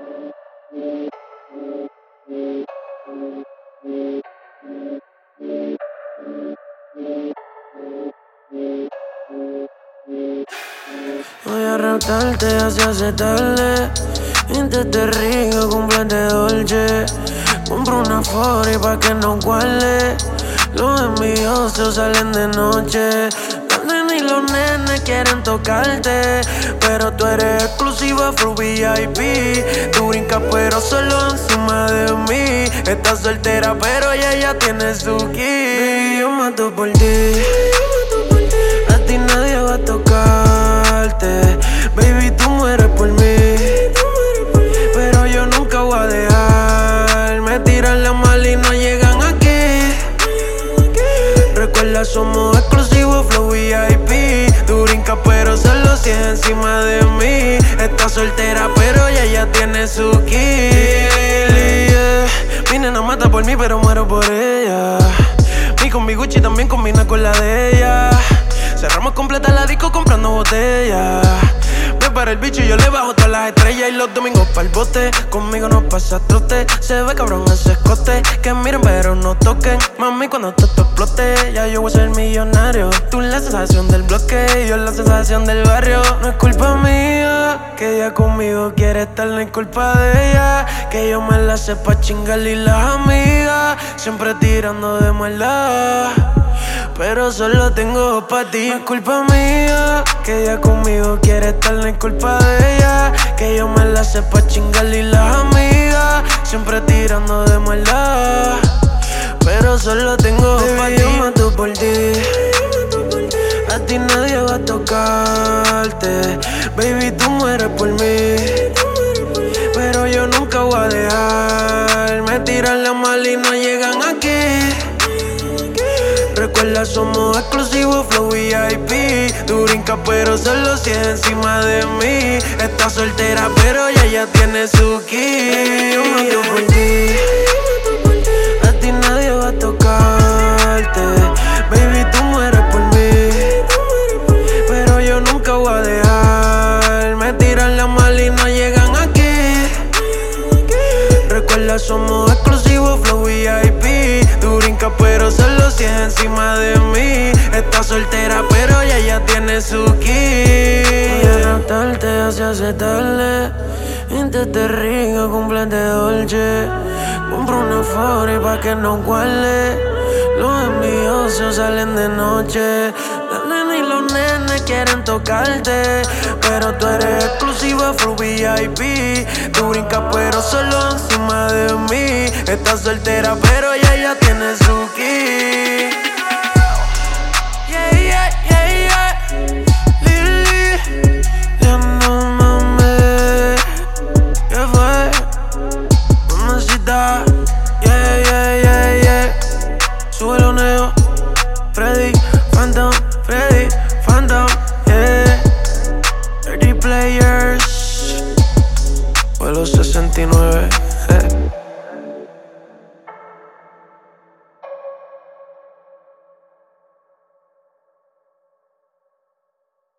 Voy a raptarte hacia aceptarle. Intente rico, cumplete dolce. Compro una Fori pa' que no cuele. Los envidiosos salen de noche. Los y los nenes quieren tocarte, pero tú eres exclusiva, full VIP. Tú brincas pero solo encima de mí. Estás soltera pero ya tiene su key. Baby, yo mato por ti. A ti nadie va a tocarte. Baby, tú mueres por mí, pero yo nunca voy a dejar. Me tiran la mal y no llegan aquí. Recuerda, somos exclusivos, flow VIP. Tú brincas pero solo si es encima de mí. Estás soltera pero ya tiene su kill, yeah. Mi nena mata por mí pero muero por ella. Con mi Gucci también combina con la de ella. Cerramos completa la disco comprando botellas. Prepara el bicho y yo le bajo todas las estrellas. Y los domingos pa'l bote, conmigo no pasa trote. Se ve cabrón ese escote, que miren pero no toquen. Mami, cuando esto explote, ya yo voy a ser millonario. Tú la sensación del bloque, yo la sensación del barrio. No es culpa mía, que ella conmigo quiere estar, no es culpa de ella. Que yo me la sé pa' chingarle y las amigas siempre tirando de maldad, pero solo tengo ojos pa' ti. No es culpa mía, que ella conmigo quiere estar, no es culpa de ella. Que yo me la sé pa' chingarle y las amigas siempre tirando de maldad, pero solo tengo ojos pa' ti. Yo mato por ti. A ti nadie va a tocarte. Baby, tú mueres por mí, pero yo nunca voy a dejar. Me tiran la mal y no llegan aquí. Recuerda, somos exclusivos, flow VIP. Tú brincas pero solo si es encima de mí. Estás soltera pero ya tiene su key. Yo mato por ti. A ti nadie va a tocarte. Baby, tú mueres por mí, pero yo nunca voy a dejar. Me tiran la mal y no llegan aquí. Recuerda, somos exclusivos, flow VIP. Tú brincas pero solo si es encima de mí. Estás soltera pero ya tiene su key. Voy a raptarte hacia aceptarle. Intente rico, cumplete dolce. Compro una Fori pa' que no cuele. Los envidiosos salen de noche. Las nenas y los nenes quieren tocarte, pero tú eres exclusiva, full VIP. Tú brincas pero solo encima de mí. Estás soltera pero ya tiene su key. Lili, ya no mames. ¿Qué fue? Mamacita. Súbelo, Neo. Freddy Phantom, yeah. Dirty Players. Vuelo 69.